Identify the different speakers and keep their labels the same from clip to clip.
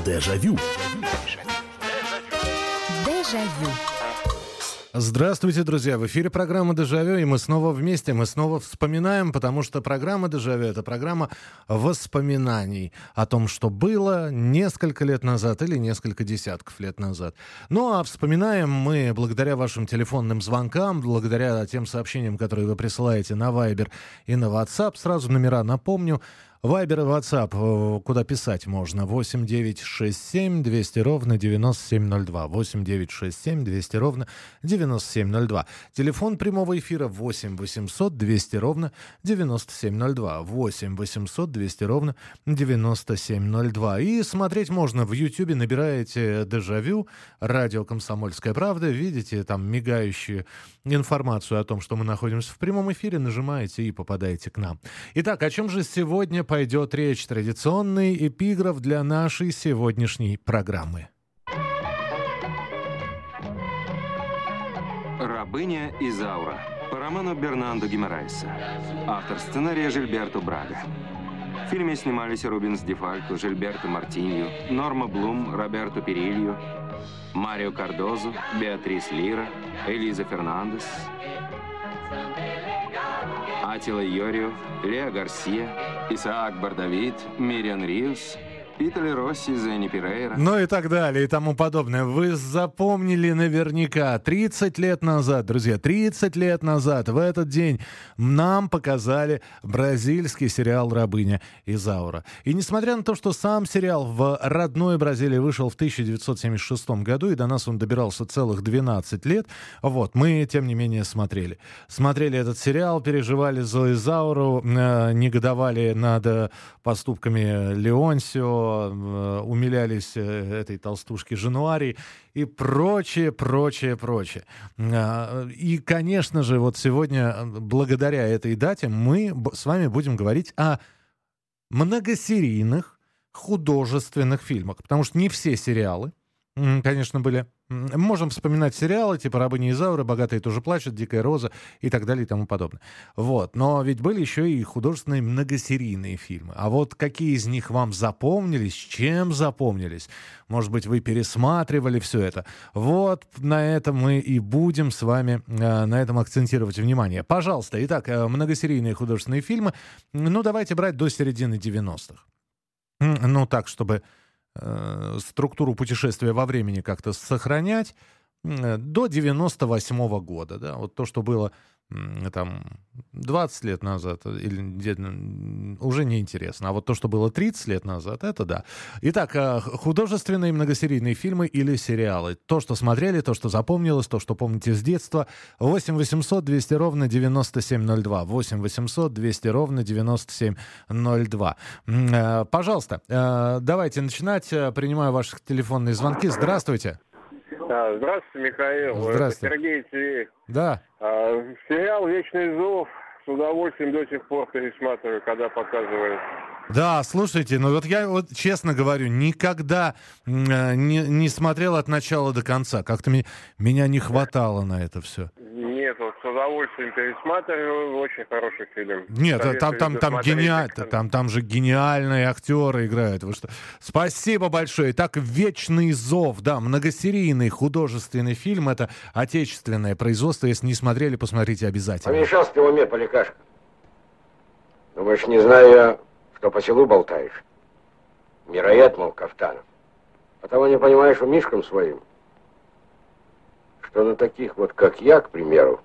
Speaker 1: Дежавю.
Speaker 2: Дежавю.
Speaker 3: Здравствуйте, друзья! В эфире программа «Дежавю», и мы снова вместе, мы снова вспоминаем, потому что программа «Дежавю» — это программа воспоминаний о том, что было несколько лет назад или несколько десятков лет назад. Ну, а вспоминаем мы благодаря вашим телефонным звонкам, благодаря тем сообщениям, которые вы присылаете на Viber и на WhatsApp. Сразу номера напомню. Вайбер и WhatsApp, куда писать можно, 8 967 200 ровно 9702, 8 967 200 ровно 9702. Телефон прямого эфира 8 800 200 ровно 9702, 8 800 200 ровно 9702. И смотреть можно в Ютьюбе, набираете «Дежавю», радио «Комсомольская правда», видите там мигающую информацию о том, что мы находимся в прямом эфире, нажимаете и попадаете к нам. Итак, о чем же сегодня пойдет речь? Традиционный эпиграф для нашей сегодняшней программы.
Speaker 4: «Рабыня Изаура» по роману Бернандо Гимарайса. Автор сценария Жильберто Брага. В фильме снимались Рубенс Ди Фалько, Жильберто Мартиньо, Норма Блум, Роберто Перильо, Марио Кардозо, Беатрис Лира, Элиза Фернандес, Атила Йорио, Лео Гарсия, Исаак Бардавид, Мириан Риус, Итали Росси, Зенни Перейра.
Speaker 3: Ну и так далее, и тому подобное. Вы запомнили наверняка. 30 лет назад, друзья, 30 лет назад в этот день нам показали бразильский сериал «Рабыня Изаура». И несмотря на то, что сам сериал в родной Бразилии вышел в 1976 году, и до нас он добирался целых 12 лет, вот, мы, тем не менее, смотрели. Смотрели этот сериал, переживали за Изауру, негодовали над поступками Леонсио, умилялись этой толстушке Жануари и прочее. И, конечно же, вот сегодня, благодаря этой дате, мы с вами будем говорить о многосерийных художественных фильмах, потому что не все сериалы, конечно, были. Можем вспоминать сериалы типа «Рабыня Изаура», «Богатые тоже плачут», «Дикая роза» и так далее и тому подобное. Вот. Но ведь были еще и художественные многосерийные фильмы. А вот какие из них вам запомнились, чем запомнились? Может быть, вы пересматривали все это? Вот на этом мы и будем с вами на этом акцентировать внимание. Пожалуйста. Итак, многосерийные художественные фильмы. Ну, давайте брать до середины 90-х. Ну, так, чтобы структуру путешествия во времени как-то сохранять, до 98-го года, да, вот то, что было там 20 лет назад, или уже неинтересно, а вот то, что было 30 лет назад, это да. Итак, художественные многосерийные фильмы или сериалы. То, что смотрели, то, что запомнилось, то, что помните с детства. 8 800 200 ровно 9702. 8 800 200 ровно 9702. Пожалуйста, давайте начинать. Принимаю ваши телефонные звонки. Здравствуйте.
Speaker 5: Здравствуйте, Михаил.
Speaker 3: Здравствуйте.
Speaker 5: Это Сергей Тивеев.
Speaker 3: Да.
Speaker 5: Сериал «Вечный зов» с удовольствием до сих пор пересматриваю, когда показывают.
Speaker 3: Да, слушайте, ну вот я вот честно говорю, никогда не смотрел от начала до конца. Как-то меня не хватало на это все.
Speaker 5: Нет, вот с удовольствием пересматриваю, очень хороший фильм.
Speaker 3: Нет,
Speaker 5: Советую
Speaker 3: там же гениальные актеры играют. Вы что? Спасибо большое. Итак, «Вечный зов», да, многосерийный художественный фильм. Это отечественное производство. Если не смотрели, посмотрите обязательно.
Speaker 6: Помешался ты в уме, Поликашка. Думаешь, не знаю я, что по селу болтаешь? Мироед, мол, Кафтанов. А того не понимаешь умишкам своим, что на таких вот, как я, к примеру,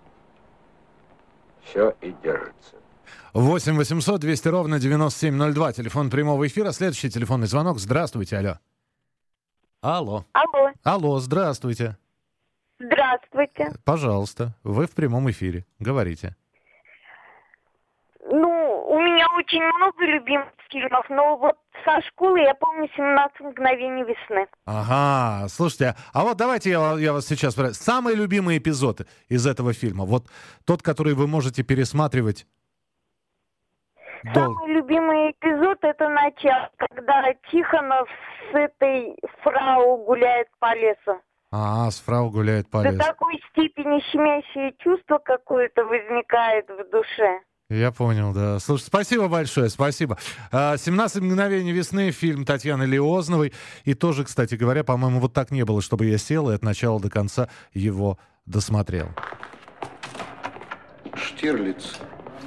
Speaker 6: все и держится.
Speaker 3: 8 800 200 ровно 9702. Телефон прямого эфира. Следующий телефонный звонок. Здравствуйте, алло. Алло, здравствуйте.
Speaker 7: Здравствуйте.
Speaker 3: Пожалуйста, вы в прямом эфире. Говорите.
Speaker 7: Ну, у меня очень много любимых фильмов, но вот со школы я помню «17 мгновений весны».
Speaker 3: Ага, слушайте, а вот давайте я вас сейчас спрошу. Самый любимый эпизод из этого фильма, вот тот, который вы можете пересматривать.
Speaker 7: Самый любимый эпизод — это начало, когда Тихонов с этой фрау гуляет по лесу.
Speaker 3: С фрау гуляет по лесу.
Speaker 7: До такой степени щемящее чувство какое-то возникает в душе.
Speaker 3: Я понял, да. Слушай, спасибо большое, спасибо. «17 мгновений весны», фильм Татьяны Лиозновой. И тоже, кстати говоря, по-моему, вот так не было, чтобы я сел и от начала до конца его досмотрел.
Speaker 1: Штирлиц,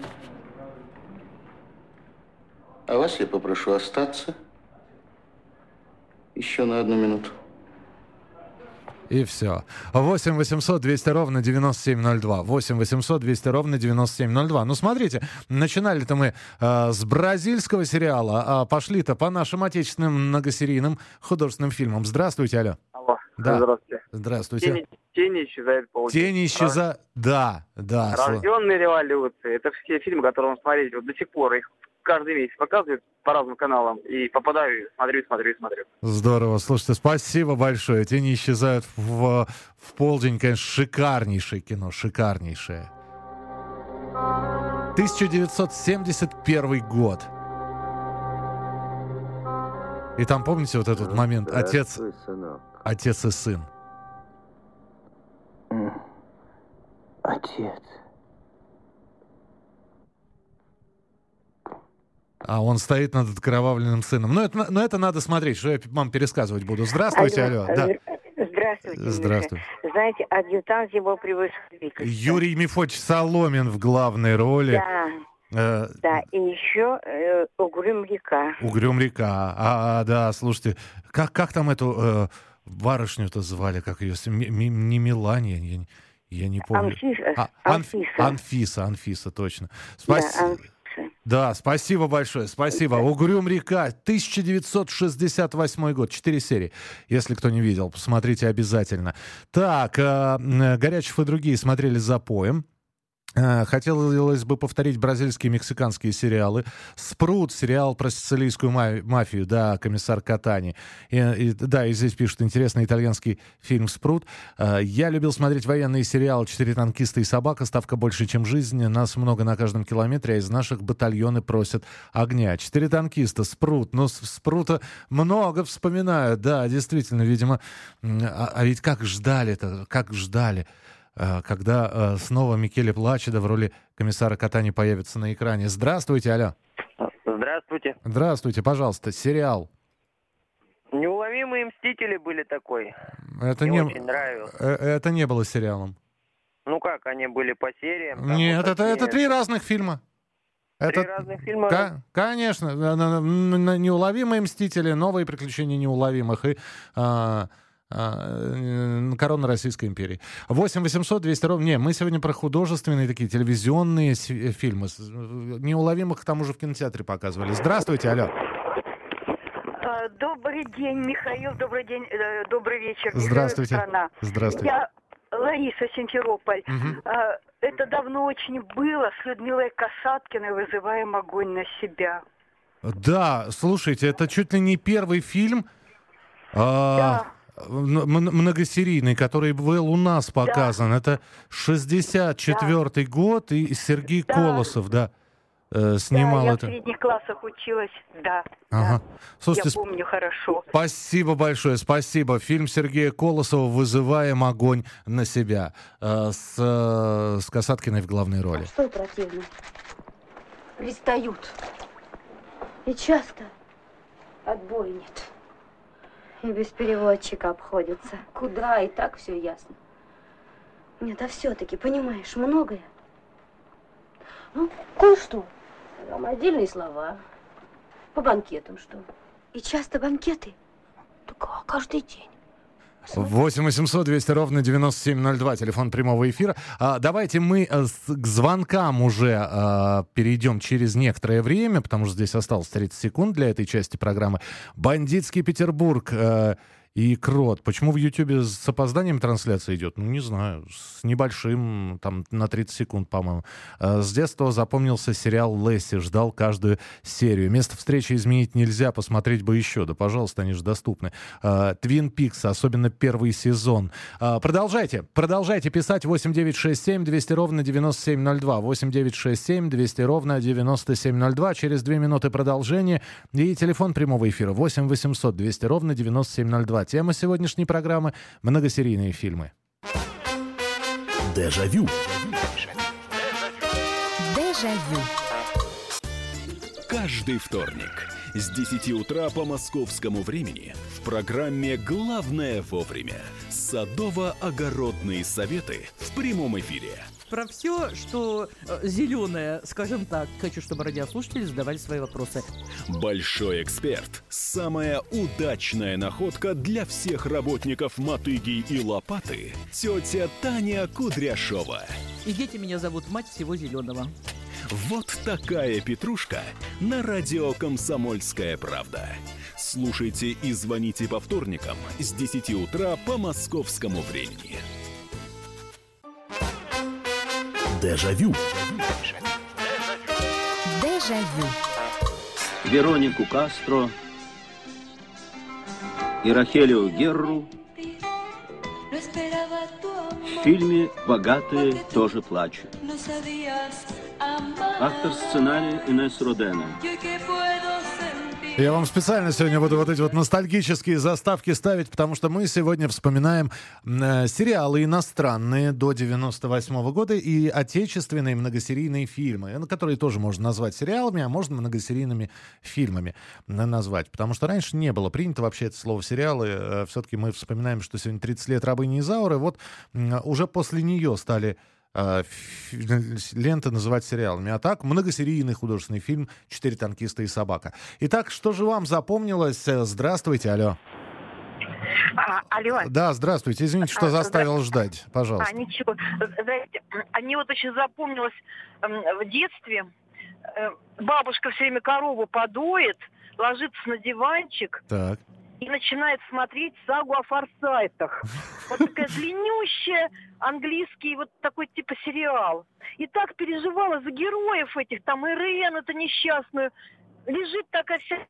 Speaker 1: а вас я попрошу остаться еще на 1 минуту.
Speaker 3: И все. 8 800 200 ровно 9702. 8 800 200 ровно 9702. Ну, смотрите, начинали-то мы с бразильского сериала, а пошли-то по нашим отечественным многосерийным художественным фильмам. Здравствуйте, алло.
Speaker 5: Алло,
Speaker 3: Да.
Speaker 5: здравствуйте.
Speaker 3: Здравствуйте.
Speaker 5: Тени исчезают по улице.
Speaker 3: Тени исчезают. Да.
Speaker 5: Рожденные революции. Это все фильмы, которые можно смотреть вот до сих пор. Их каждый месяц показывают по разным каналам. И попадаю, смотрю.
Speaker 3: Здорово. Слушайте, спасибо большое. Тени исчезают в полдень, конечно, шикарнейшее кино. Шикарнейшее. 1971 год. И там, помните, вот этот момент? Отец и сын.
Speaker 1: Отец.
Speaker 3: А он стоит над окровавленным сыном. Но это надо смотреть, что я вам пересказывать буду. Здравствуйте, алло. Да.
Speaker 2: Здравствуйте.
Speaker 3: Здравствуйте.
Speaker 2: Знаете, адъютант его превосходительства.
Speaker 3: Юрий Мефодьевич Соломин в главной роли.
Speaker 2: Да. Да, и еще Угрюм река.
Speaker 3: Угрюм река. Да, слушайте, как там эту барышню-то звали, как ее? Не Мелания, я не помню. Анфиса, точно. Да, спасибо большое, спасибо. «Угрюм река», 1968 год, 4 серии. Если кто не видел, посмотрите обязательно. Так, Горячев и другие смотрели «Запоем». Хотелось бы повторить бразильские и мексиканские сериалы. «Спрут», сериал про сицилийскую мафию, да, комиссар Катани. И здесь пишут интересный итальянский фильм «Спрут». Я любил смотреть военные сериалы «Четыре танкиста и собака», «Ставка больше, чем жизнь», «Нас много на каждом километре», а из наших батальоны просят огня. «Четыре танкиста», «Спрут». Ну, «Спрута» много вспоминают, да, действительно, видимо. А ведь как ждали-то, когда снова Микеле Плачедо в роли комиссара Катани появится на экране. Здравствуйте, алло.
Speaker 8: Здравствуйте.
Speaker 3: Здравствуйте, пожалуйста, сериал.
Speaker 8: «Неуловимые мстители» были такой.
Speaker 3: Мне
Speaker 8: очень нравилось.
Speaker 3: Это не было сериалом.
Speaker 8: Ну как, они были по сериям?
Speaker 3: Нет, это 3 разных фильма.
Speaker 8: 3 разных фильма?
Speaker 3: Конечно. «Неуловимые мстители», «Новые приключения неуловимых» и... «Корона Российской империи». 8 800 200 ровно... Не, мы сегодня про художественные такие телевизионные фильмы. «Неуловимых» к тому же в кинотеатре показывали. Здравствуйте, алло.
Speaker 2: Добрый день, Михаил. Добрый день, добрый вечер.
Speaker 3: Здравствуйте.
Speaker 2: Страна.
Speaker 3: Здравствуйте.
Speaker 2: Я Лариса, Симферополь.
Speaker 3: Угу.
Speaker 2: Это давно очень было. С Людмилой Касаткиной «Вызываем огонь на себя».
Speaker 3: Да, слушайте, это чуть ли не первый фильм...
Speaker 2: Да.
Speaker 3: Многосерийный, который был у нас показан. Да. Это 64-й год, и Сергей Колосов, снимал
Speaker 2: я
Speaker 3: это.
Speaker 2: В средних классах училась, да.
Speaker 3: Ага. Слушайте,
Speaker 2: я помню хорошо.
Speaker 3: Спасибо большое, спасибо. Фильм Сергея Колосова «Вызываем огонь на себя» с Касаткиной в главной роли.
Speaker 9: Что противно? Пристают. И часто отбоя нет. И без переводчика обходится. Куда, и так все ясно. Нет, а все-таки, понимаешь, многое. Ну, кое-что. Там отдельные слова. По банкетам что? И часто банкеты? Так каждый день.
Speaker 3: 8 800 200 ровно 9702, телефон прямого эфира. Давайте мы к звонкам уже перейдем через некоторое время, потому что здесь осталось 30 секунд для этой части программы. «Бандитский Петербург» и «Крот». Почему в Ютьюбе с опозданием трансляция идет? Ну, не знаю, с небольшим, там, на 30 секунд, по-моему. С детства запомнился сериал «Лесси», ждал каждую серию. Место встречи изменить нельзя, посмотреть бы еще. Да, пожалуйста, они же доступны. «Твин Пикс», особенно первый сезон. Продолжайте писать 8967 200 ровно 9702. 8967 200 ровно 9702. Через 2 минуты продолжение. И телефон прямого эфира 8 800 200 ровно 9702. Тема сегодняшней программы — многосерийные фильмы.
Speaker 10: Дежавю. Дежавю.
Speaker 11: Каждый вторник с 10 утра по московскому времени в программе «Главное вовремя» садово-огородные советы в прямом эфире.
Speaker 12: Про все, что зеленое, скажем так. Хочу, чтобы радиослушатели задавали свои вопросы.
Speaker 11: Большой эксперт. Самая удачная находка для всех работников мотыги и лопаты. Тетя Таня Кудряшова.
Speaker 12: И дети меня зовут мать всего зеленого.
Speaker 11: Вот такая петрушка на радио «Комсомольская правда». Слушайте и звоните по вторникам с 10 утра по московскому времени. Дежавю.
Speaker 10: Дежавю.
Speaker 13: Веронику Кастро и Рахелио Герру в фильме «Богатые тоже плачут». Автор сценария Инесс Родена.
Speaker 3: Я вам специально сегодня буду вот эти вот ностальгические заставки ставить, потому что мы сегодня вспоминаем сериалы иностранные до 98 года и отечественные многосерийные фильмы, которые тоже можно назвать сериалами, а можно многосерийными фильмами назвать. Потому что раньше не было принято вообще это слово «сериалы». Все-таки мы вспоминаем, что сегодня 30 лет «Рабыни Изауры». Вот уже после нее стали ленты называть сериалами. А так, многосерийный художественный фильм «Четыре танкиста и собака». Итак, что же вам запомнилось? Здравствуйте, алло.
Speaker 14: Алло.
Speaker 3: Да, здравствуйте. Извините, что заставил ждать. Пожалуйста.
Speaker 14: Ничего. Знаете, мне вот очень запомнилось в детстве. Бабушка все время корову подоит, ложится на диванчик.
Speaker 3: Так.
Speaker 14: И начинает смотреть сагу о Форсайтах. Вот такая длиннющая, английский вот такой типа сериал. И так переживала за героев этих, там Ирен, эту несчастную. Лежит такая вся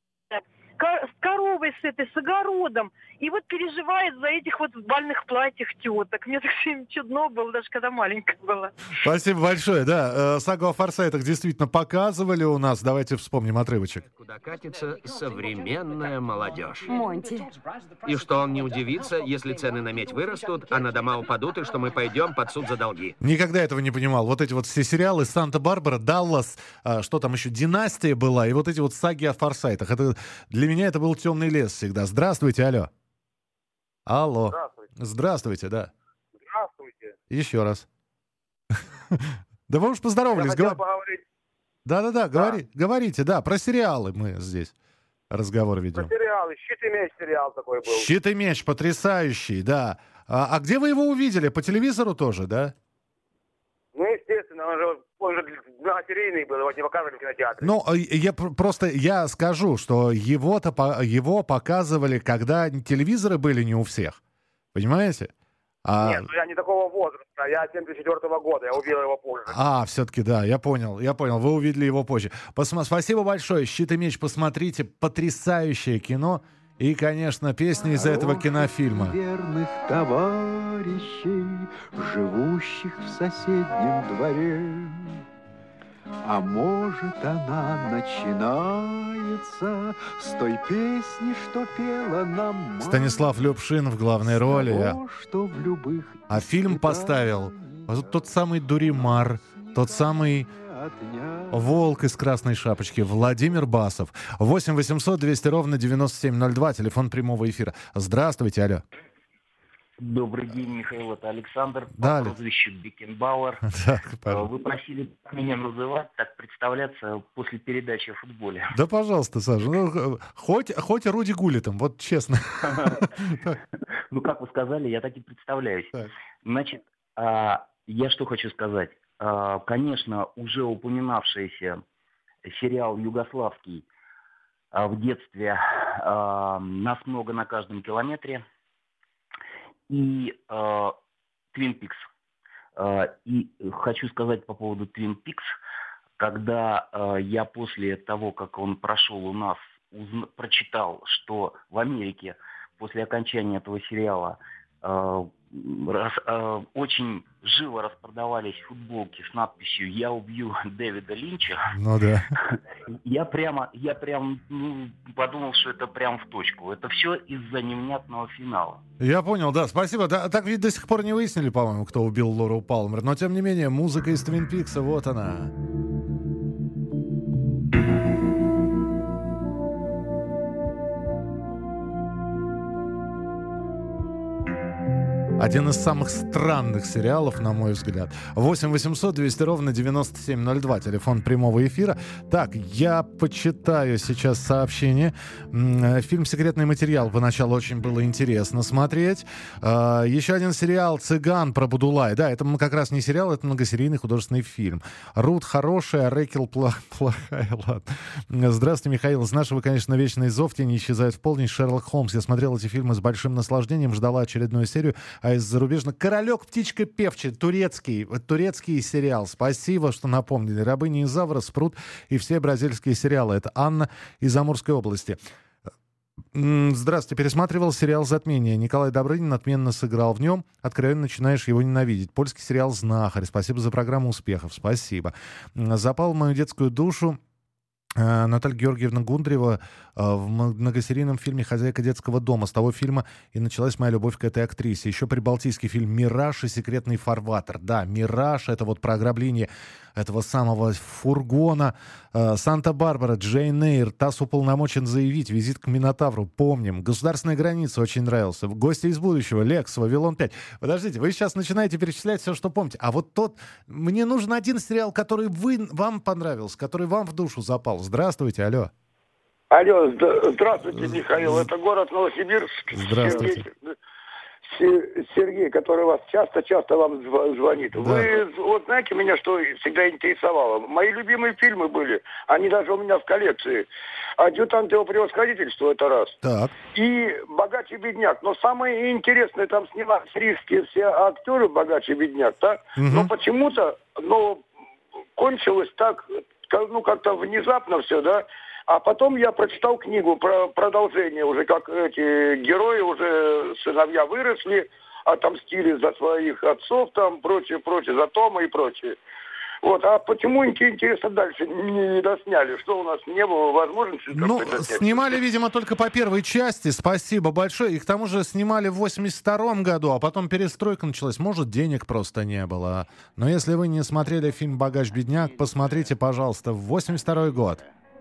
Speaker 14: с коровой с этой, с огородом. И вот переживает за этих вот в бальных платьях теток. Мне так всем чудно было, даже когда маленькая была.
Speaker 3: Спасибо большое. Да, сагу о Форсайтах действительно показывали у нас. Давайте вспомним отрывочек.
Speaker 15: Куда катится современная молодежь.
Speaker 10: Монти.
Speaker 15: И что он не удивится, если цены на медь вырастут, а на дома упадут, и что мы пойдем под суд за долги.
Speaker 3: Никогда этого не понимал. Вот эти вот все сериалы «Санта-Барбара», «Даллас», что там еще, «Династия» была, и вот эти вот саги о Форсайтах. Это, для меня это был темный лес всегда. Здравствуйте, алло. Алло.
Speaker 16: Здравствуйте.
Speaker 3: Здравствуйте, да.
Speaker 16: Здравствуйте.
Speaker 3: Еще раз. Да вы уж поздоровались. Да-да-да, говорите, да, про сериалы мы здесь разговор ведем.
Speaker 16: Про сериалы, «Щит и меч» сериал такой был.
Speaker 3: «Щит и меч», потрясающий, да. А где вы его увидели? По телевизору тоже, да?
Speaker 16: Ну, естественно, он же многосерийный был, его не показывали в кинотеатре.
Speaker 3: Ну, я скажу, что его показывали, когда телевизоры были не у всех. Понимаете?
Speaker 16: Нет, я не такого возраста, я 74-го года, я увидел его позже.
Speaker 3: Все-таки, да, я понял, вы увидели его позже. Спасибо большое, «Щит и меч» посмотрите, потрясающее кино. И, конечно, песни из этого кинофильма.
Speaker 17: Верных товарищей, живущих в соседнем дворе. А может, она начинается с той песни, что пела нам мать.
Speaker 3: Станислав Любшин в главной роли.
Speaker 17: Что в любых
Speaker 3: а фильм поставил тот самый Дуримар, тот самый волк из красной шапочки, Владимир Басов. 8 800 200 ровно 9702, телефон прямого эфира. Здравствуйте, алло.
Speaker 18: Добрый день, Михаил, это Александр,
Speaker 3: по
Speaker 18: прозвищу Бекенбауэр. Вы просили меня называть, так представляться после передачи о футболе.
Speaker 3: Да, пожалуйста, Саша, хоть Руди Гуллитом, вот честно.
Speaker 18: Ну, как вы сказали, я так и представляюсь. Значит, я что хочу сказать. Конечно, уже упоминавшийся сериал югославский в детстве «Нас много на каждом километре» и «Твин Пикс». И хочу сказать по поводу «Твин Пикс», когда я после того, как он прошел у нас, прочитал, что в Америке после окончания этого сериала очень живо распродавались футболки с надписью «Я убью Дэвида Линча».
Speaker 3: Ну да.
Speaker 18: Я прям подумал, что это прям в точку. Это все из-за невнятного финала.
Speaker 3: Я понял, да, спасибо. Да, так ведь до сих пор не выяснили, по-моему, кто убил Лору Палмер. Но, тем не менее, музыка из Твин Пикса, вот она. Один из самых странных сериалов, на мой взгляд. 8 800 200 ровно 9702. Телефон прямого эфира. Так, я почитаю сейчас сообщение. Фильм «Секретный материал» поначалу очень было интересно смотреть. Еще один сериал «Цыган» про Будулай. Да, это как раз не сериал, это многосерийный художественный фильм. Рут хорошая, Рэкел плохая. Ладно. Здравствуйте, Михаил. Из нашего, конечно, «Вечный зов», «Тени исчезают в полночь», Шерлок Холмс. Я смотрел эти фильмы с большим наслаждением, ждала очередную серию. А из зарубежных «Королек, птичка певчая», турецкий сериал. Спасибо, что напомнили. «Рабыня Изаура», «Спрут» и все бразильские сериалы. Это Анна из Амурской области. Здравствуйте. Пересматривал сериал «Затмение». Николай Добрынин отменно сыграл в нем. Откровенно начинаешь его ненавидеть. Польский сериал «Знахарь». Спасибо за программу успехов. Спасибо. Запал в мою детскую душу Наталья Георгиевна Гундарева в многосерийном фильме «Хозяйка детского дома». С того фильма и началась моя любовь к этой актрисе. Еще прибалтийский фильм «Мираж» и «Секретный фарватер». Да, «Мираж» — это вот про ограбление этого самого фургона. «Санта-Барбара», «Джейн Эйр», «ТАСС уполномочен заявить», «Визит к Минотавру», помним. «Государственная граница» очень нравился. «Гости из будущего», «Лекс», «Вавилон 5». Подождите, вы сейчас начинаете перечислять все, что помните. А вот мне нужен один сериал, который вам понравился, который вам в душу запал. Здравствуйте, алло.
Speaker 10: Алло, здравствуйте, Михаил. Это город Новосибирск.
Speaker 3: Здравствуйте.
Speaker 10: Сергей, который вас часто вам звонит.
Speaker 3: Да.
Speaker 10: Вы вот знаете, меня что всегда интересовало? Мои любимые фильмы были. Они даже у меня в коллекции. «Адъютант его превосходительства» — это раз.
Speaker 3: Так.
Speaker 10: И «Богач и бедняк». Но самое интересное, там снимались рижские все актеры «Богач и бедняк», да?
Speaker 3: Угу.
Speaker 10: Но почему-то, кончилось так, как-то внезапно все, да? А потом я прочитал книгу про продолжение, уже как эти герои, уже сыновья выросли, отомстили за своих отцов, там, прочее, за Тома и прочее. Вот, а почему, интересно, дальше не досняли? Что у нас не было возможности?
Speaker 3: Снимали, видимо, только по первой части, спасибо большое. И к тому же снимали в 82-м году, а потом перестройка началась. Может, денег просто не было. Но если вы не смотрели фильм «Богач-бедняк», посмотрите, пожалуйста, в 82-й год.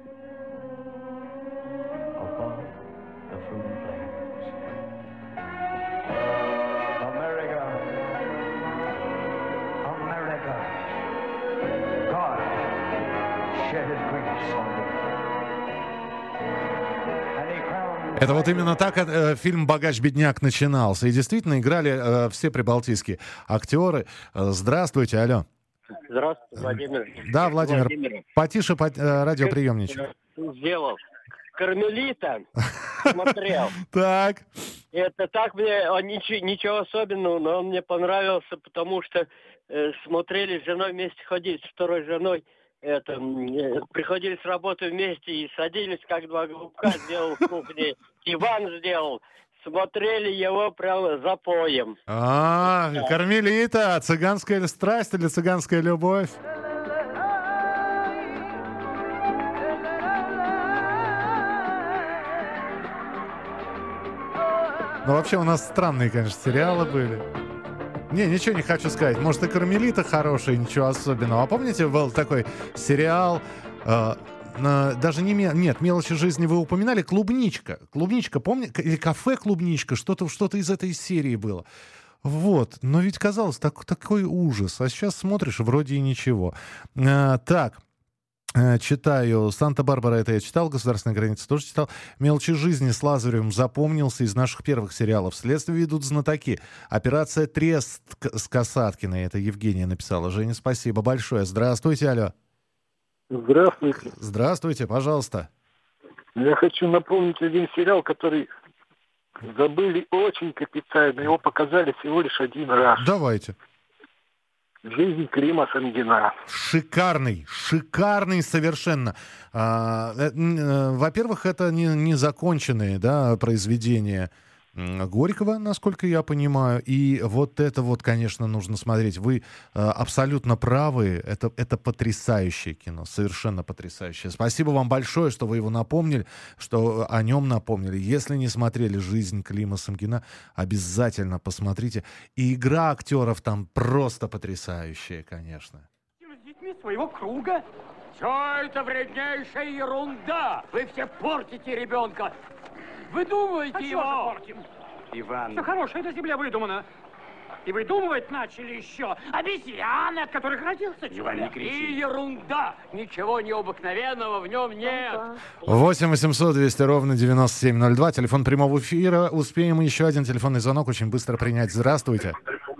Speaker 3: Это вот именно так фильм «Богач-бедняк» начинался. И действительно играли все прибалтийские актеры. Здравствуйте, алло.
Speaker 19: Здравствуйте, Владимир.
Speaker 3: Да, Владимир. Потише радиоприемничек.
Speaker 19: Сделал. «Кармелита» смотрел.
Speaker 3: Так.
Speaker 19: Это так мне, ничего особенного, но он мне понравился, потому что смотрели с женой вместе, ходили с второй женой. Приходили с работы вместе и садились, как два голубка, сделал в кухне, диван сделал. Смотрели его прямо запоем.
Speaker 3: «Кармелита», цыганская страсть или цыганская любовь? Ну, вообще, у нас странные, конечно, сериалы были. Ничего не хочу сказать. Может, и «Кармелита» хорошая, ничего особенного. А помните, был такой сериал... даже не... Нет, «Мелочи жизни» вы упоминали. «Клубничка». «Клубничка», помните? Или «Кафе Клубничка». Что-то из этой серии было. Вот. Но ведь казалось, такой ужас. А сейчас смотришь, вроде и ничего. Так. Читаю. «Санта-Барбара» это я читал, «Государственная граница» тоже читал. «Мелочи жизни» с Лазаревым запомнился из наших первых сериалов. «Следствие ведут знатоки». «Операция Трест» с Касаткиной. Это Евгения написала. Женя, спасибо большое. Здравствуйте, алло.
Speaker 20: Здравствуйте.
Speaker 3: Здравствуйте, пожалуйста.
Speaker 20: Я хочу напомнить один сериал, который забыли очень капитально. Его показали всего лишь один раз.
Speaker 3: Давайте.
Speaker 20: «Жизнь Клима Самгина».
Speaker 3: Шикарный совершенно. Во-первых, это не законченные, да, произведения Горького, насколько я понимаю. И вот это вот, конечно, нужно смотреть. Вы абсолютно правы. Это потрясающее кино. Совершенно потрясающее. Спасибо вам большое, что вы его напомнили, что о нем напомнили. Если не смотрели «Жизнь Клима Самгина», обязательно посмотрите. И игра актеров там просто потрясающая, конечно.
Speaker 21: С детьми своего круга? Все это вреднейшая ерунда. Вы все портите ребенка. Выдумываете его. Иван. Все хорошее на земле выдумано. И выдумывать начали еще обезьяны, от которых родился человек. И ерунда. Ничего необыкновенного в нем нет.
Speaker 3: 8 800 200 ровно 9702. Телефон прямого эфира. Успеем еще один телефонный звонок очень быстро принять. Здравствуйте.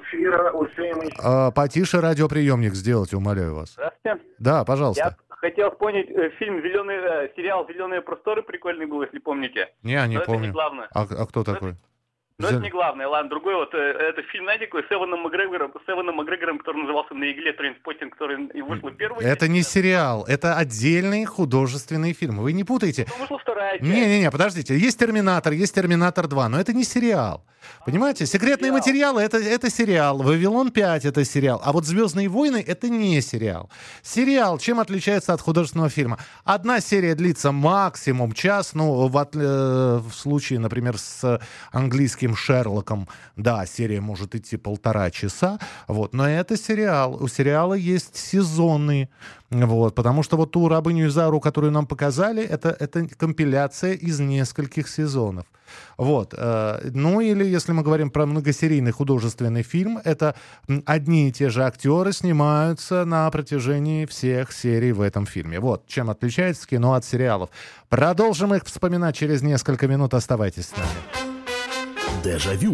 Speaker 3: Потише радиоприемник сделайте, умоляю вас.
Speaker 4: Здравствуйте.
Speaker 3: Да, пожалуйста.
Speaker 4: Я хотел вспомнить сериал «Зеленые просторы» прикольный был, если помните.
Speaker 3: Не помню.
Speaker 4: Это не главное.
Speaker 3: А кто такой?
Speaker 4: Но это не главное, ладно. Другой это фильм, знаете, какой, с Эваном Макгрегором, который назывался «На игле Трейнспоттинг», который и вышел первый.
Speaker 3: Это не сериал, это отдельный художественный фильм. Вы не путайте.
Speaker 4: Вышла вторая часть.
Speaker 3: Не, подождите. Есть «Терминатор», есть «Терминатор 2», но это не сериал. Понимаете? «Секретные материалы» — это сериал. «Вавилон 5» — это сериал. А вот «Звездные войны» — это не сериал. Сериал чем отличается от художественного фильма? Одна серия длится максимум час. Ну, в случае, например, с английским «Шерлоком», да, серия может идти 1,5 часа. Вот. Но это сериал. У сериала есть сезоны. Вот, потому что вот ту «Рабыню Изауру», которую нам показали, это компиляция из нескольких сезонов. Вот. Ну или если мы говорим про многосерийный художественный фильм, это одни и те же актеры снимаются на протяжении всех серий в этом фильме. Вот чем отличается кино от сериалов. Продолжим их вспоминать через несколько минут. Оставайтесь с нами.
Speaker 11: Дежавю.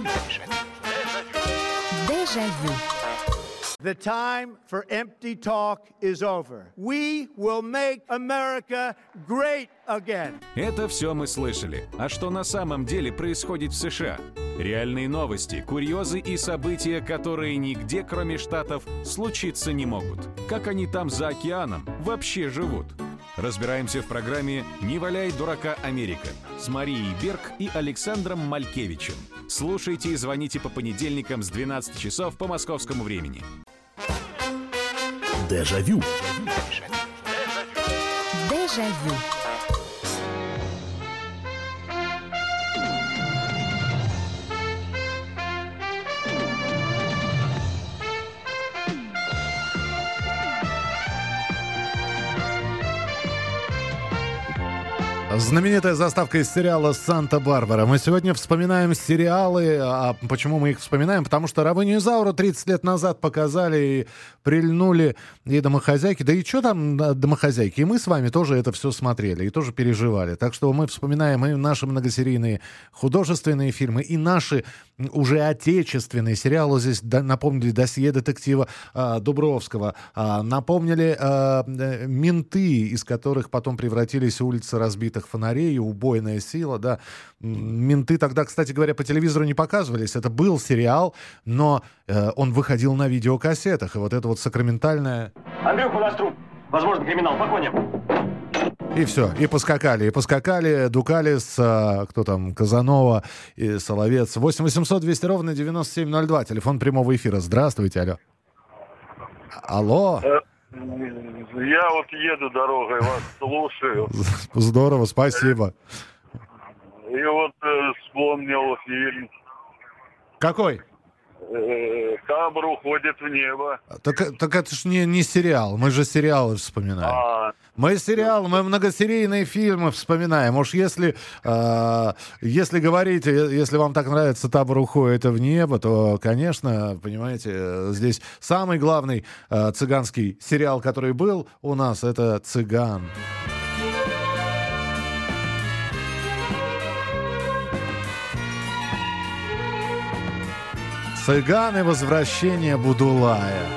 Speaker 22: Дежавю. The time for empty talk is over. We will make America great again.
Speaker 23: Это все мы слышали. А что на самом деле происходит в США? Реальные новости, курьезы и события, которые нигде, кроме Штатов, случиться не могут. Как они там за океаном вообще живут? Разбираемся в программе «Не валяй дурака, Америка» с Марией Берг и Александром Малькевичем. Слушайте и звоните по понедельникам с 12 часов по московскому времени.
Speaker 11: Дежавю.
Speaker 22: Дежавю.
Speaker 3: Знаменитая заставка из сериала «Санта-Барбара». Мы сегодня вспоминаем сериалы. А почему мы их вспоминаем? Потому что «Рабыню Изауру» 30 лет назад показали и прильнули и домохозяйки. Да и что там домохозяйки? И мы с вами тоже это все смотрели и тоже переживали. Так что мы вспоминаем и наши многосерийные художественные фильмы, и наши уже отечественные сериалы. Здесь напомнили «Досье детектива Дубровского». Напомнили «Менты», из которых потом превратились улицы разбитых фонарей, «Убойная сила», да. «Менты» тогда, кстати говоря, по телевизору не показывались. Это был сериал, но он выходил на видеокассетах. И вот это вот сакраментальное...
Speaker 24: Андрюха, у нас труп. Возможно, криминал. По коням.
Speaker 3: И все. И поскакали. Дукалис, кто там, Казанова и Соловец. 8 800 200 ровно 9702. Телефон прямого эфира. Здравствуйте, алло. Алло.
Speaker 25: Я вот еду дорогой, вас слушаю.
Speaker 3: Здорово, спасибо.
Speaker 25: И вот вспомнил фильм.
Speaker 3: Какой?
Speaker 25: «Табор уходит в небо».
Speaker 3: Так это ж не сериал. Мы же сериалы вспоминаем. Мы многосерийные фильмы вспоминаем. Уж если говорить, если вам так нравится «Табор уходит в небо», то, конечно, понимаете, здесь самый главный цыганский сериал, который был у нас, это «Цыган». «Цыган» и «Возвращение Будулая».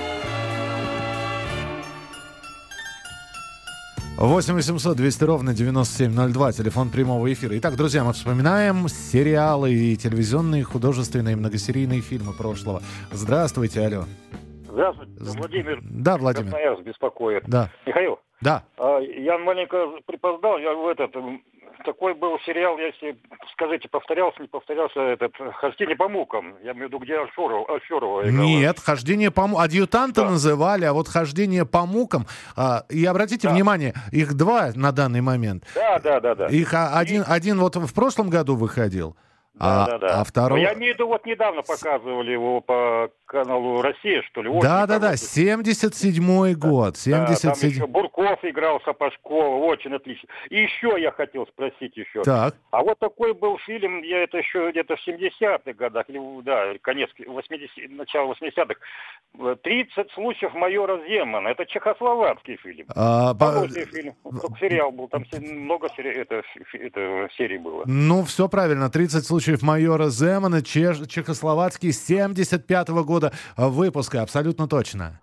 Speaker 3: 8 800 200 ровно 9702. Телефон прямого эфира. Итак, друзья, мы вспоминаем сериалы и телевизионные, художественные, многосерийные фильмы прошлого. Здравствуйте, алло.
Speaker 26: Здравствуйте, Владимир.
Speaker 3: Да, Владимир.
Speaker 26: Красноярск беспокоит.
Speaker 3: Да.
Speaker 26: Михаил?
Speaker 3: Да.
Speaker 26: Я маленько припоздал. Такой был сериал, если, скажите, повторялся, не повторялся, «Хождение по мукам». Я имею в виду, где Алферова играла.
Speaker 3: Нет, «Хождение по мукам». Адъютанта называли, а вот «Хождение по мукам». И обратите внимание, их два на данный момент.
Speaker 26: Да.
Speaker 3: Их один вот в прошлом году выходил. А второй...
Speaker 26: Я имею в виду, вот недавно показывали его по каналу «Россия», что ли?
Speaker 3: Да-да-да, 77-й год.
Speaker 26: Да, там еще Бурков играл, Сапожкова, очень отлично. И еще я хотел спросить еще.
Speaker 3: Так.
Speaker 26: А вот такой был фильм, я это еще где-то в 70-х годах, да, конец 80-х, начало 80-х, 30 случаев майора Земана. Это чехословацкий фильм. Хороший фильм. Только сериал был, там много серий было.
Speaker 3: Ну, все правильно. 30 случаев майора Земана, чехословацкий, 75-го года выпуска. Абсолютно точно.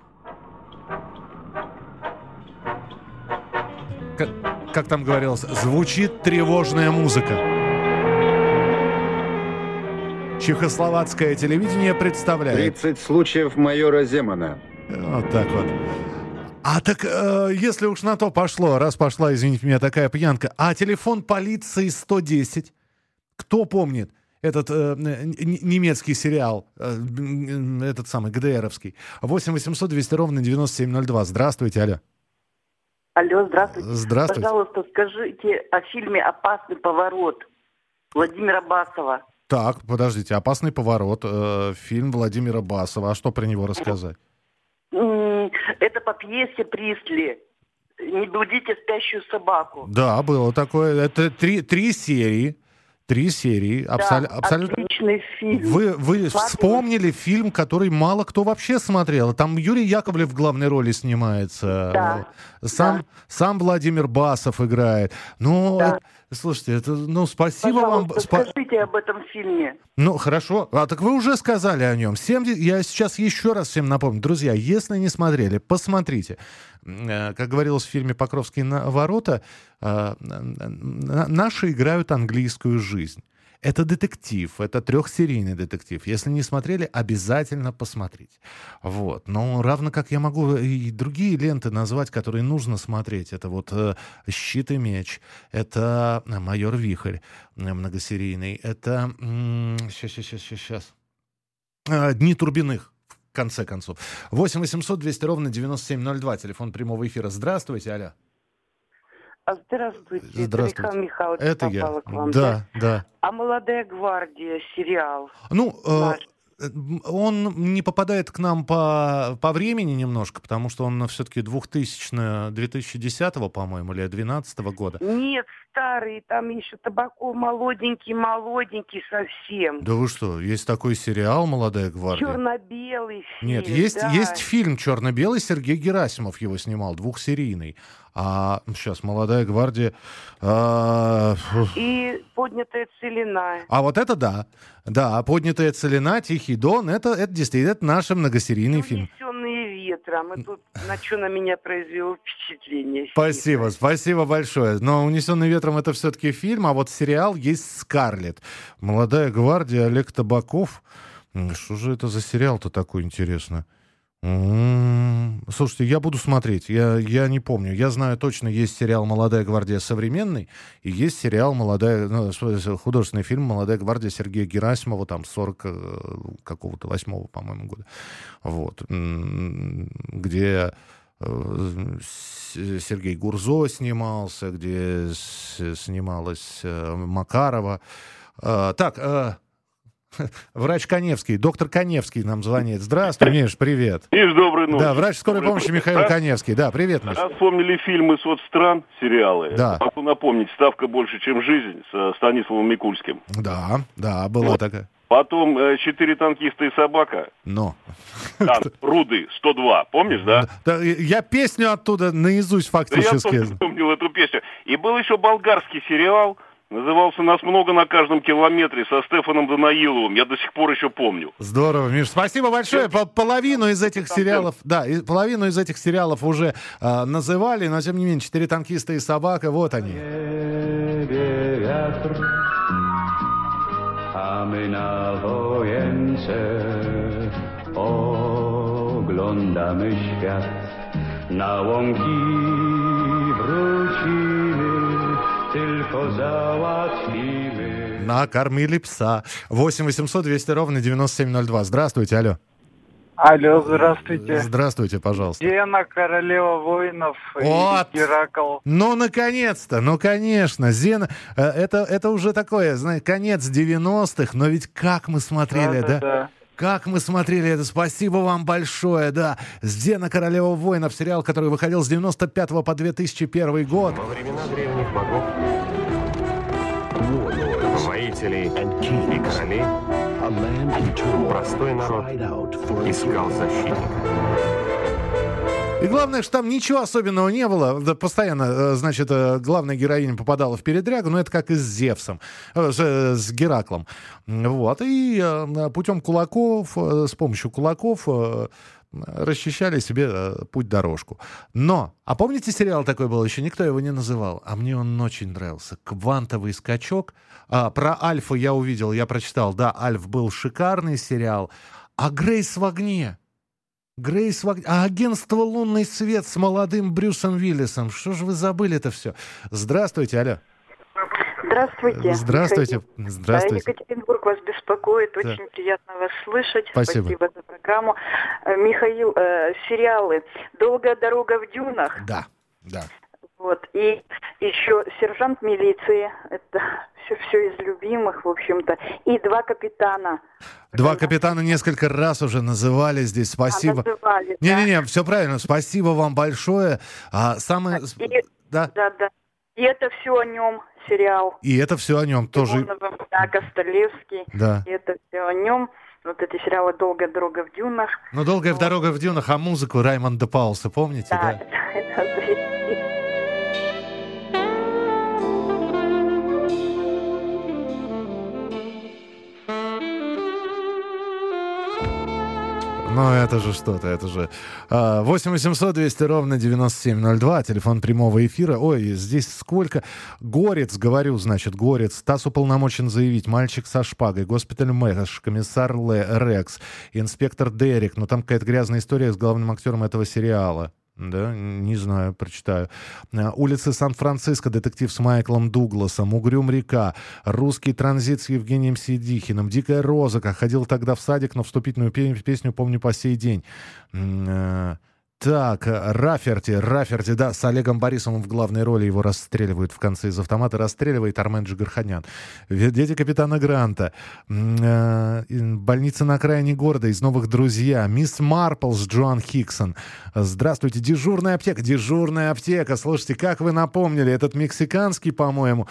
Speaker 3: Как там говорилось, звучит тревожная музыка. Чехословацкое телевидение представляет...
Speaker 1: 30 случаев майора Земана.
Speaker 3: Вот так вот. А так, если уж на то пошло, раз пошла, извините меня, такая пьянка, а телефон полиции 110, кто помнит этот немецкий сериал, этот самый ГДРовский, 8-800-200-97-02. Здравствуйте, алло.
Speaker 2: Алло, здравствуйте.
Speaker 3: Здравствуйте.
Speaker 2: Пожалуйста, скажите о фильме «Опасный поворот» Владимира Басова.
Speaker 3: Так, подождите, «Опасный поворот», фильм Владимира Басова. А что про него рассказать?
Speaker 2: Это по пьесе Присли. «Не будите спящую собаку».
Speaker 3: Да, было такое. Это три серии. 3 серии.
Speaker 2: Да,
Speaker 3: абсолютно.
Speaker 2: Отличный фильм.
Speaker 3: Вы вспомнили фильм, который мало кто вообще смотрел. Там Юрий Яковлев в главной роли снимается.
Speaker 2: Да.
Speaker 3: Сам Владимир Басов играет. Ну,
Speaker 2: да.
Speaker 3: Слушайте, это, спасибо вам.
Speaker 2: Скажите об этом фильме.
Speaker 3: Ну, хорошо. А так вы уже сказали о нем. Я сейчас еще раз всем напомню. Друзья, если не смотрели, посмотрите. Как говорилось в фильме «Покровские ворота», наши играют английскую жизнь. Это детектив, это 3-серийный детектив. Если не смотрели, обязательно посмотрите. Вот. Но равно как я могу и другие ленты назвать, которые нужно смотреть. Это вот «Щит и меч», это «Майор Вихрь» многосерийный, это сейчас «Дни Турбиных». В конце концов. 8-800-200-97-02. Телефон прямого эфира. Здравствуйте, алло.
Speaker 2: Здравствуйте.
Speaker 3: Здравствуйте.
Speaker 2: Это Михаил Михайлович.
Speaker 3: Это я.
Speaker 2: К вам,
Speaker 3: да.
Speaker 2: А «Молодая гвардия» сериал?
Speaker 3: Он не попадает к нам по времени немножко, потому что он все-таки 2010-го, по-моему, или 2012 года.
Speaker 2: Нет, старый, там еще Табаков молоденький совсем.
Speaker 3: Да вы что, есть такой сериал «Молодая гвардия»?
Speaker 2: Черно-белый фильм.
Speaker 3: Нет, есть фильм черно-белый, Сергей Герасимов его снимал, 2-серийный. А сейчас «Молодая гвардия».
Speaker 2: И «Поднятая целина».
Speaker 3: А вот это да. Да, «Поднятая целина», «Тихий дон» — это действительно наш многосерийный фильм.
Speaker 2: «Унесенные ветром». И тут на что на меня произвело впечатление.
Speaker 3: Спасибо большое. Но «Унесенные ветром» — это все-таки фильм, а вот сериал есть «Скарлетт». «Молодая гвардия», Олег Табаков. Что же это за сериал-то такой интересный? Слушайте, я буду смотреть. Я не помню. Я знаю точно, есть сериал «Молодая гвардия» современный, и есть сериал художественный фильм «Молодая гвардия» Сергея Герасимова, там, 48-го, по-моему, года. Вот. Где Сергей Гурзо снимался, где снималась Макарова. Врач Каневский, доктор Каневский нам звонит. Здравствуй, Миш, привет.
Speaker 25: Миш, доброй ночи.
Speaker 3: Да, врач скорой помощи Михаил Каневский. Да, привет, Миш.
Speaker 25: Вспомнили фильмы соцстран, сериалы.
Speaker 3: Да.
Speaker 25: Могу напомнить «Ставка больше, чем жизнь» с Станиславом Микульским.
Speaker 3: Да, была такая.
Speaker 25: Потом «4 танкиста и собака». Танк «Руды» 102, помнишь, да?
Speaker 3: Я песню оттуда наизусть фактически.
Speaker 25: Я тоже помнил эту песню. И был еще болгарский сериал. Назывался «Нас много на каждом километре» со Стефаном Данаиловым. Я до сих пор еще помню.
Speaker 3: Здорово, Миш. Спасибо большое. Половину из этих сериалов, уже называли, но тем не менее, «4 танкиста и собака», вот они.
Speaker 5: A my na wojence oglądamy świat. Na łąki wrócimy, tylko załatwimy.
Speaker 3: Накормили пса. 8-800-200-97-02. Здравствуйте, алло.
Speaker 6: Алло, здравствуйте.
Speaker 3: Здравствуйте, пожалуйста.
Speaker 6: Зена, королева воинов и Геракл.
Speaker 3: Ну, наконец-то, ну, конечно. Зена, это уже такое, знаете, конец 90-х, но ведь как мы смотрели, да? Как мы смотрели это, спасибо вам большое, да. Зена, королева воинов, сериал, который выходил с 95 по 2001 год.
Speaker 7: Во времена древних богов, воителей и королей, простой народ искал защитника.
Speaker 3: И главное, что там ничего особенного не было. Да, постоянно, значит, главная героиня попадала в передрягу, но это как и с Зевсом, с Гераклом. Вот. И путем кулаков, с помощью кулаков расчищали себе путь-дорожку. Но, а помните, сериал такой был, еще никто его не называл, а мне он очень нравился. «Квантовый скачок». Про Альфа я увидел, я прочитал. Да, Альф был шикарный сериал. А «Грейс в огне». А агентство «Лунный свет» с молодым Брюсом Уиллисом. Что же вы забыли это все? Здравствуйте, алло.
Speaker 8: Здравствуйте.
Speaker 3: Здравствуйте. Здравствуйте.
Speaker 8: Екатеринбург вас беспокоит.
Speaker 3: Да.
Speaker 8: Очень приятно вас слышать.
Speaker 3: Спасибо
Speaker 8: за программу. Михаил, сериалы «Долгая дорога в дюнах».
Speaker 3: Да.
Speaker 8: Вот. И еще «Сержант милиции». Это все из любимых, в общем-то. И «Два капитана».
Speaker 3: «Два капитана» несколько раз уже называли здесь. Спасибо.
Speaker 8: Называли,
Speaker 3: Не-не-не, все правильно. Спасибо вам большое.
Speaker 8: Да. И это все о нем сериал.
Speaker 3: И это все о нем тоже.
Speaker 8: Да, Костолевский.
Speaker 3: Да.
Speaker 8: И это все о нем. Вот эти сериалы «Долгая дорога в дюнах».
Speaker 3: Ну, «Долгая дорога в дюнах», а музыку Раймонда Паулса, помните?
Speaker 8: Да, это
Speaker 3: Ну, это же что-то, это же... 8 800 200 ровно 9702, телефон прямого эфира. Ой, здесь сколько... Горец, говорю, значит, Горец. ТАСС уполномочен заявить. Мальчик со шпагой, госпиталь Мэш, комиссар Рекс, инспектор Дерек. Ну, там какая-то грязная история с главным актером этого сериала. Да, не знаю, прочитаю. «Улицы Сан-Франциско», детектив с Майклом Дугласом, «Угрюм река», «Русский транзит» с Евгением Сидихиным, «Дикая роза», как ходил тогда в садик, но вступительную песню помню по сей день. Так, Раферти, да, с Олегом Борисовым в главной роли, его расстреливают в конце из автомата, расстреливает Армен Джигарханян. «Дети капитана Гранта», «Больница на окраине города», «Из новых друзья», «Мисс Марпл» с Джоан Хиксон. Здравствуйте, «Дежурная аптека», слушайте, как вы напомнили, этот мексиканский, по-моему,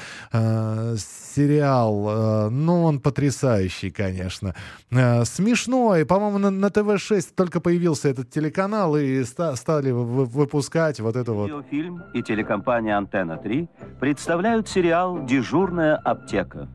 Speaker 3: сериал, ну, он потрясающий, конечно. Смешной, по-моему, на ТВ-6 только появился этот телеканал, и стали выпускать вот это вот.
Speaker 9: Видеофильм и телекомпания «Антенна-3» представляют сериал «Дежурная аптека».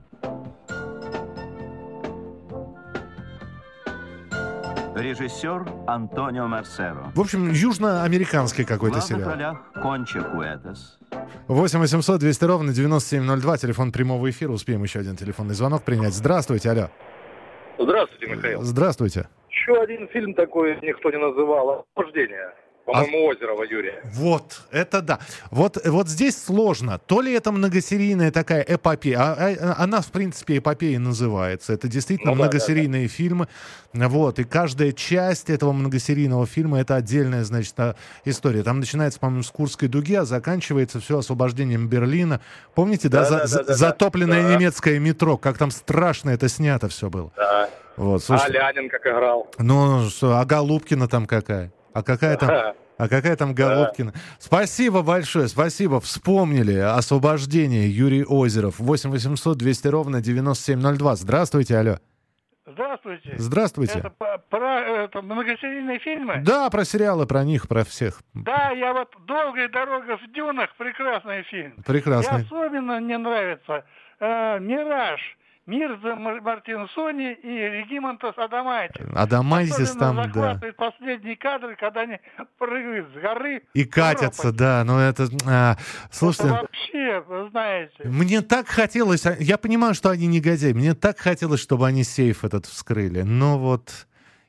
Speaker 9: Режиссер Антонио Мерсеро.
Speaker 3: В общем, южноамериканский какой-то сериал.
Speaker 9: В главных ролях Конча Куэтас.
Speaker 3: 8 800 200 ровно 9702, телефон прямого эфира. Успеем еще один телефонный звонок принять. Здравствуйте, алло.
Speaker 12: Здравствуйте, Михаил.
Speaker 3: Здравствуйте.
Speaker 12: Еще один фильм такой никто не называл. «Освобождение». По-моему, Озерова Юрия.
Speaker 3: Вот, это да. Вот здесь сложно. То ли это многосерийная такая эпопея, она, в принципе, эпопеей называется. Это действительно многосерийные фильмы. Вот, и каждая часть этого многосерийного фильма — это отдельная, значит, история. Там начинается, по-моему, с Курской дуги, а заканчивается все освобождением Берлина. Помните, затопленное немецкое метро, как там страшно это снято все было. Да. Вот, слушайте,
Speaker 12: Лянин как играл.
Speaker 3: Ну, что, а Голубкина там какая? А какая там Голубкина? Спасибо большое, спасибо. Вспомнили «Освобождение», Юрий Озеров. 8 800 200 ровно 9702. Здравствуйте, алло.
Speaker 13: Здравствуйте.
Speaker 3: Здравствуйте.
Speaker 13: Это про многосерийные фильмы?
Speaker 3: Да, про сериалы, про них, про всех.
Speaker 13: Да, я вот «Долгая дорога в дюнах» — прекрасный фильм.
Speaker 3: Прекрасный.
Speaker 13: И особенно мне нравится «Мираж». Мирза Мартинсони и Регимонтас Адамайтис.
Speaker 3: Адамайтис там, да.
Speaker 13: Захватывает последние кадры, когда они прыгают с горы.
Speaker 3: И катятся, да. Ну это... слушайте...
Speaker 13: Это вообще, вы знаете...
Speaker 3: Мне так хотелось... Я понимаю, что они негодяи. Мне так хотелось, чтобы они сейф этот вскрыли. Но вот...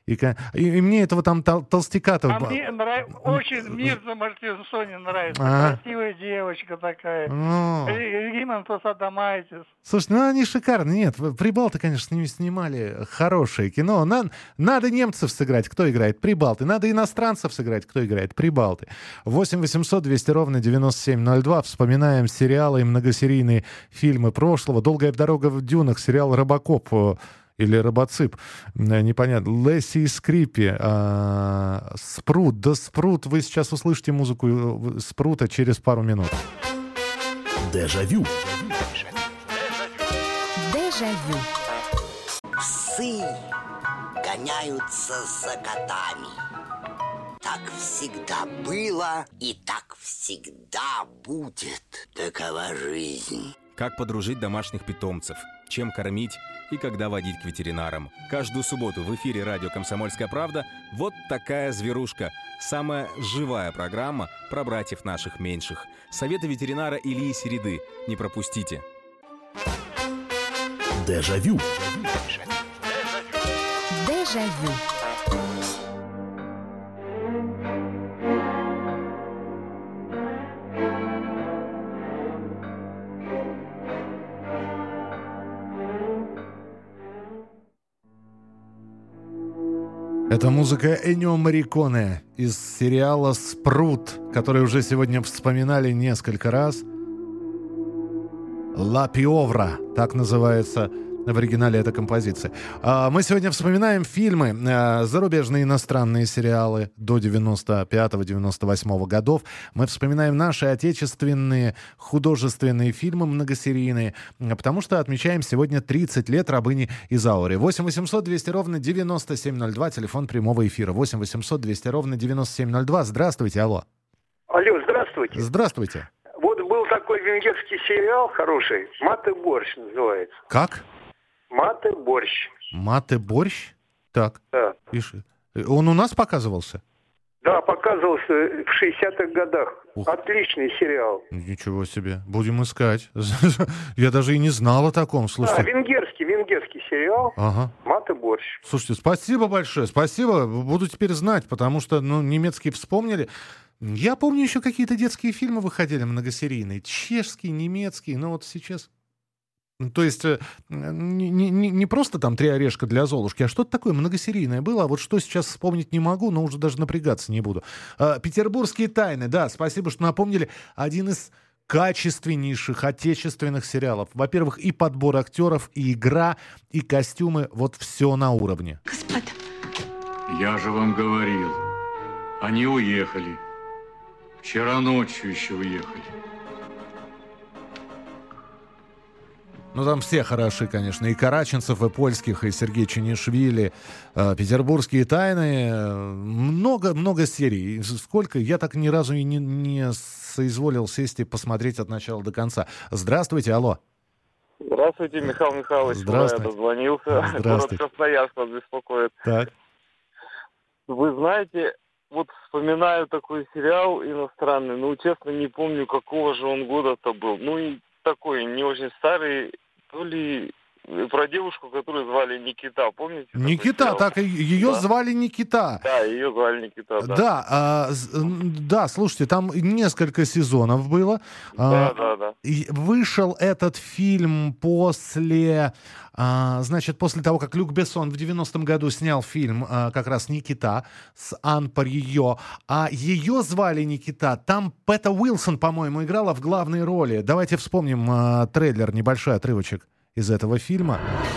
Speaker 3: И мне этого там толстяка-то...
Speaker 13: А мне очень Мирза Мартинсони нравится. Красивая девочка такая. Регимонтас Адамайтис.
Speaker 3: Слушай, ну они шикарные. Нет, прибалты, конечно, с ними снимали хорошее кино. Надо немцев сыграть, кто играет? Прибалты. Надо иностранцев сыграть, кто играет? Прибалты. 8 800 200 ровно 9702. Вспоминаем сериалы и многосерийные фильмы прошлого. «Долгая дорога в дюнах», сериал «Робокоп». или робоцип. Непонятно. Лесси и Скрипи. Спрут. Да, Спрут. Вы сейчас услышите музыку Спрута через пару минут.
Speaker 11: Дежавю.
Speaker 10: Дежавю.
Speaker 14: Псы гоняются за котами. Так всегда было и так всегда будет. Такова жизнь.
Speaker 15: Как подружить домашних питомцев, чем кормить и когда водить к ветеринарам. Каждую субботу в эфире радио «Комсомольская правда» вот такая зверушка. Самая живая программа про братьев наших меньших. Советы ветеринара Ильи Середы. Не пропустите.
Speaker 11: Дежавю.
Speaker 10: Дежавю.
Speaker 3: Это музыка Эннио Морриконе из сериала «Спрут», который уже сегодня вспоминали несколько раз. «Ла Пиовра», так называется в оригинале эта композиция. Мы сегодня вспоминаем фильмы, зарубежные иностранные сериалы до 95-98 годов. Мы вспоминаем наши отечественные художественные фильмы многосерийные, потому что отмечаем сегодня 30 лет «Рабыни Изаури». 8 800 200 ровно 9702, телефон прямого эфира. 8 800 200 ровно 9702. Здравствуйте, алло.
Speaker 16: Алло, здравствуйте.
Speaker 3: Здравствуйте.
Speaker 16: Вот был такой венгерский сериал хороший, «Маты борщ» называется.
Speaker 3: Как?
Speaker 16: «Маты борщ».
Speaker 3: «Маты борщ»? Так.
Speaker 16: Да.
Speaker 3: Он у нас показывался?
Speaker 16: Да, показывался в 60-х годах. Отличный сериал.
Speaker 3: Ничего себе. Будем искать. Я даже и не знал о таком. Слушайте.
Speaker 16: Венгерский сериал.
Speaker 3: Ага.
Speaker 16: «Маты борщ».
Speaker 3: Слушайте, спасибо большое. Спасибо. Буду теперь знать, потому что, немецкий вспомнили. Я помню, еще какие-то детские фильмы выходили многосерийные. Чешский, немецкий. Но вот сейчас... То есть не просто там «Три орешка для Золушки», а что-то такое многосерийное было. А вот что сейчас вспомнить не могу, но уже даже напрягаться не буду. «Петербургские тайны», да, спасибо, что напомнили. Один из качественнейших отечественных сериалов. Во-первых, и подбор актеров, и игра, и костюмы. Вот все на уровне.
Speaker 10: Господа.
Speaker 17: Я же вам говорил. Они уехали. Вчера ночью еще уехали.
Speaker 3: Ну, там все хороши, конечно. И Караченцев, и Польских, и Сергей Чунишвили. «Петербургские тайны». Много серий. Сколько? Я так ни разу и не соизволил сесть и посмотреть от начала до конца. Здравствуйте, алло.
Speaker 18: Здравствуйте, Михаил Михайлович.
Speaker 3: Здравствуйте.
Speaker 18: Я дозвонился. Город Красноярск вас беспокоит.
Speaker 3: Так.
Speaker 18: Вы знаете, вот вспоминаю такой сериал иностранный. Честно, не помню, какого же он года-то был. И такой не очень старый, то ли про девушку, которую звали Никита, помните?
Speaker 3: Никита, так ее звали Никита.
Speaker 18: Да, ее звали Никита,
Speaker 3: да. Да, слушайте, там несколько сезонов было.
Speaker 18: Да.
Speaker 3: Вышел этот фильм после того, как Люк Бессон в 90-м году снял фильм как раз «Никита» с Ан Парьё, а ее звали Никита. Там Пэта Уилсон, по-моему, играла в главной роли. Давайте вспомним трейлер, небольшой отрывочек из этого фильма.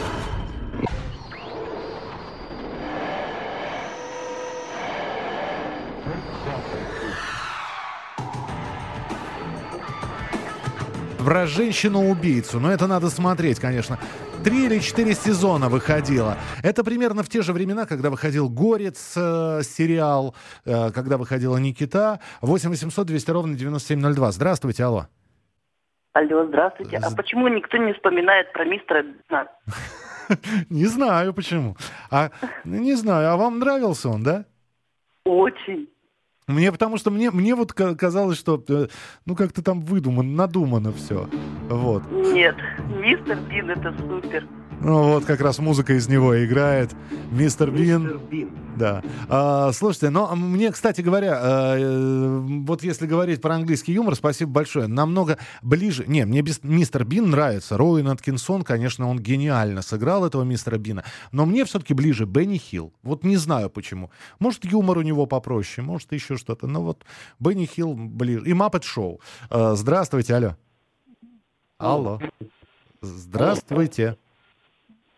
Speaker 3: Про женщину-убийцу. Но это надо смотреть, конечно. 3 или 4 сезона выходило. Это примерно в те же времена, когда выходил «Горец» сериал, когда выходила «Никита». 8 800 200 ровно 9702. Здравствуйте, алло.
Speaker 2: Алло, здравствуйте. А почему никто не вспоминает про мистера Бина?
Speaker 3: Не знаю, почему. Не знаю, а вам нравился он, да?
Speaker 2: Очень.
Speaker 3: Потому что мне вот казалось, что как-то там надумано все. Вот.
Speaker 2: Нет, мистер Бин — это супер.
Speaker 3: Вот как раз музыка из него играет. Мистер Бин. Да. Слушайте, но мне, кстати говоря, вот если говорить про английский юмор, спасибо большое, намного ближе... мне мистер Бин нравится. Роуэн Аткинсон, конечно, он гениально сыграл этого мистера Бина, но мне все-таки ближе Бенни Хилл. Вот не знаю почему. Может, юмор у него попроще, может, еще что-то, но вот Бенни Хилл ближе. И Маппет Шоу. Здравствуйте, алло. Алло. Здравствуйте.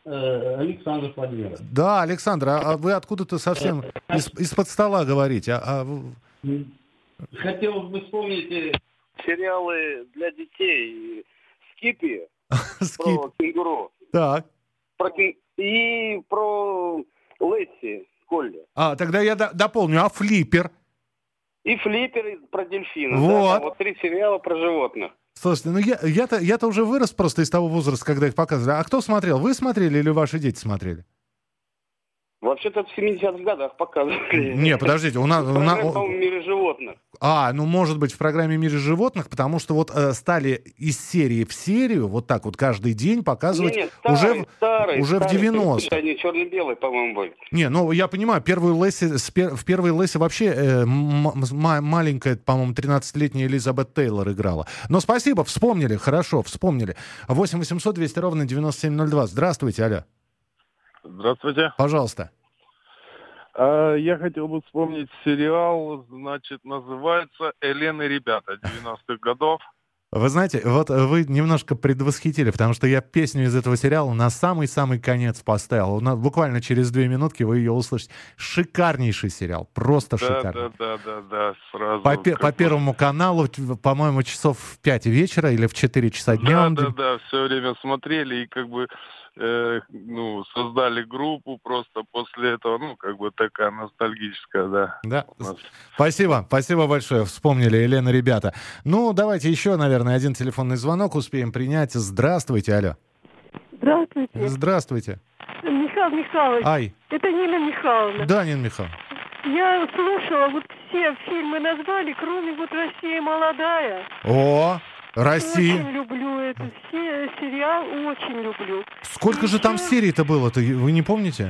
Speaker 4: Александр Владимирович.
Speaker 3: Да, Александр, а вы откуда-то совсем из-под стола говорите?
Speaker 4: Хотелось бы вспомнить сериалы для детей. «Скиппи» про кенгуру.
Speaker 3: Так.
Speaker 4: И про Лесси Колли.
Speaker 3: Тогда я дополню. А «Флиппер»?
Speaker 4: И «Флиппер» про дельфинов.
Speaker 3: Вот.
Speaker 4: Да, 3 сериала про животных.
Speaker 3: Слушайте, ну я-то уже вырос просто из того возраста, когда их показывали. А кто смотрел? Вы смотрели или ваши дети смотрели?
Speaker 4: Вообще-то в 70-х годах показывали.
Speaker 3: Не, подождите, у нас...
Speaker 4: по-моему, в «Мире животных».
Speaker 3: Может быть, в программе «Мире животных», потому что вот стали из серии в серию, вот так вот каждый день показывать уже в 90-х.
Speaker 4: Они черно-белые, по-моему, были.
Speaker 3: Не, ну я понимаю, в первой Лесси вообще маленькая, по-моему, 13-летняя Элизабет Тейлор играла. Но спасибо, вспомнили, хорошо, вспомнили. 8 800 200 ровно 9702. Здравствуйте, алло.
Speaker 19: Здравствуйте.
Speaker 3: Пожалуйста.
Speaker 19: Я хотел бы вспомнить сериал, значит, называется «Элен и ребята» 90-х годов.
Speaker 3: Вы знаете, вот вы немножко предвосхитили, потому что я песню из этого сериала на самый-самый конец поставил. Буквально через 2 минутки вы ее услышите. Шикарнейший сериал, просто шикарный.
Speaker 19: Да, сразу.
Speaker 3: По Первому каналу, по-моему, часов в 5 вечера или в 4 часа дня.
Speaker 19: Да, все время смотрели и как бы создали группу просто после этого, такая ностальгическая, да.
Speaker 3: Да, спасибо большое, вспомнили, Елена, ребята. Давайте еще, наверное, один телефонный звонок успеем принять. Здравствуйте, алло.
Speaker 20: Здравствуйте.
Speaker 3: Здравствуйте.
Speaker 20: Михаил Михайлович. Это Нина Михайловна.
Speaker 3: Да, Нина Михайловна.
Speaker 20: Я слушала, все фильмы назвали, кроме «Россия молодая».
Speaker 3: О, Россия.
Speaker 20: Очень люблю этот сериал, очень люблю.
Speaker 3: Сколько же там серий-то было-то, вы не помните?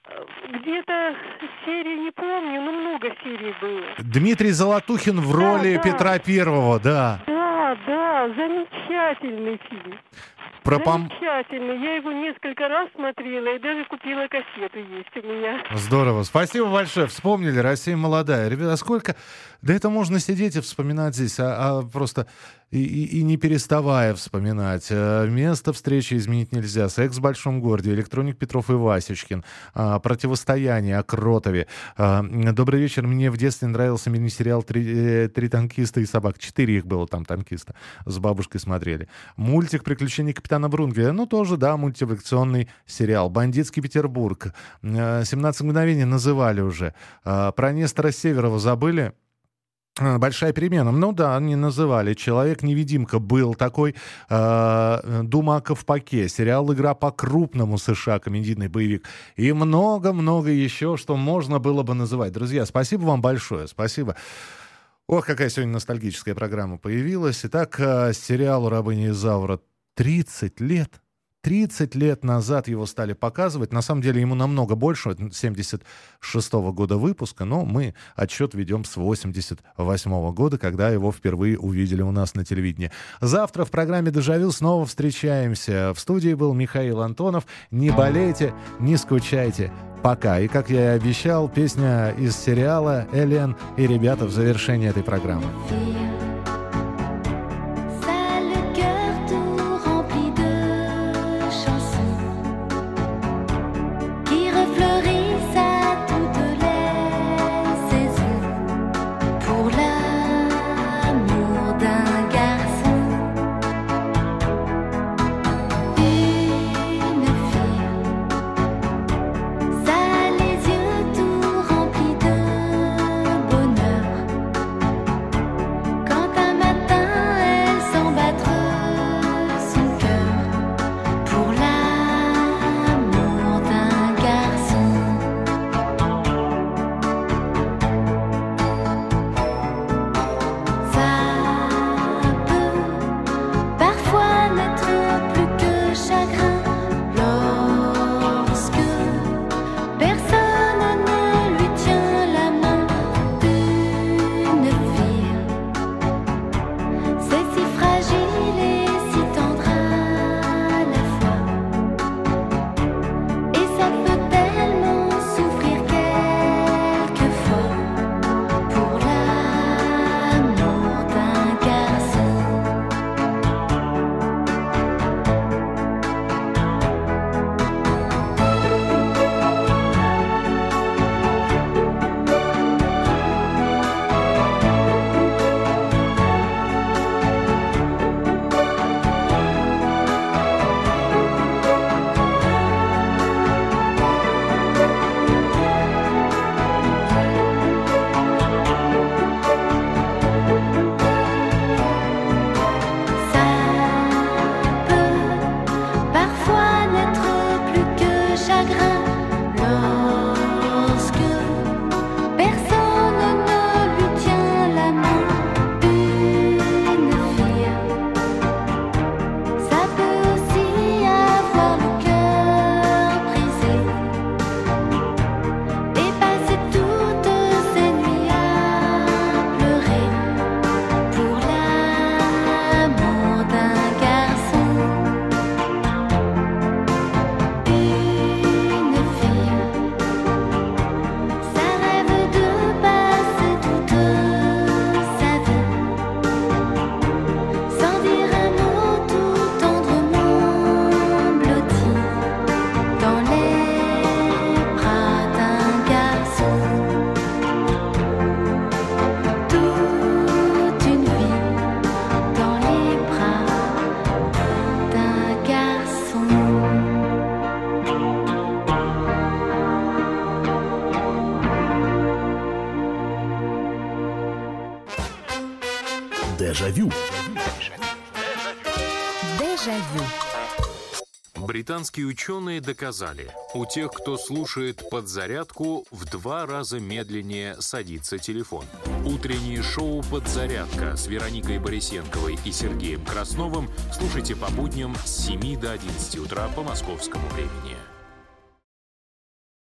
Speaker 20: Где-то серии не помню, но много серий было.
Speaker 3: Дмитрий Золотухин в роли Петра Первого, да.
Speaker 20: Да, замечательный фильм. Замечательный. Я его несколько раз смотрела и даже купила кассету, есть у меня.
Speaker 3: Здорово. Спасибо большое. Вспомнили «Россия молодая». Ребята, сколько... Да это можно сидеть и вспоминать здесь, просто и не переставая вспоминать. «Место встречи изменить нельзя», «Секс в большом городе», «Электроник Петров и Васечкин», «Противостояние», о Кротове. «Добрый вечер». Мне в детстве нравился мини-сериал «Три танкиста и собак». 4 их было там танкиста. С бабушкой смотрели. Мультик «Приключения капитана Врунгеля». Тоже, да, мультипликационный сериал. «Бандитский Петербург». «17 мгновений» называли уже. Про Нестора Северова забыли? «Большая перемена». Не называли. «Человек-невидимка» был такой. «Дума о Ковпаке». Сериал «Игра по-крупному» США, комедийный боевик. И много-много еще, что можно было бы называть. Друзья, спасибо вам большое. Спасибо. Ох, какая сегодня ностальгическая программа появилась. Итак, сериалу «Рабыня Изаура» 30 лет. 30 лет назад его стали показывать. На самом деле ему намного больше, 76-го года выпуска, но мы отсчет ведем с 88-го года, когда его впервые увидели у нас на телевидении. Завтра в программе «Дежавю» снова встречаемся. В студии был Михаил Антонов. Не болейте, не скучайте. Пока. И, как я и обещал, песня из сериала «Элен и ребята» в завершении этой программы.
Speaker 1: Дежавю.
Speaker 10: Дежавю.
Speaker 21: Британские ученые доказали, у тех, кто слушает «Подзарядку», в 2 раза медленнее садится телефон. Утреннее шоу «Подзарядка» с Вероникой Борисенковой и Сергеем Красновым слушайте по будням с 7 до 11 утра по московскому времени.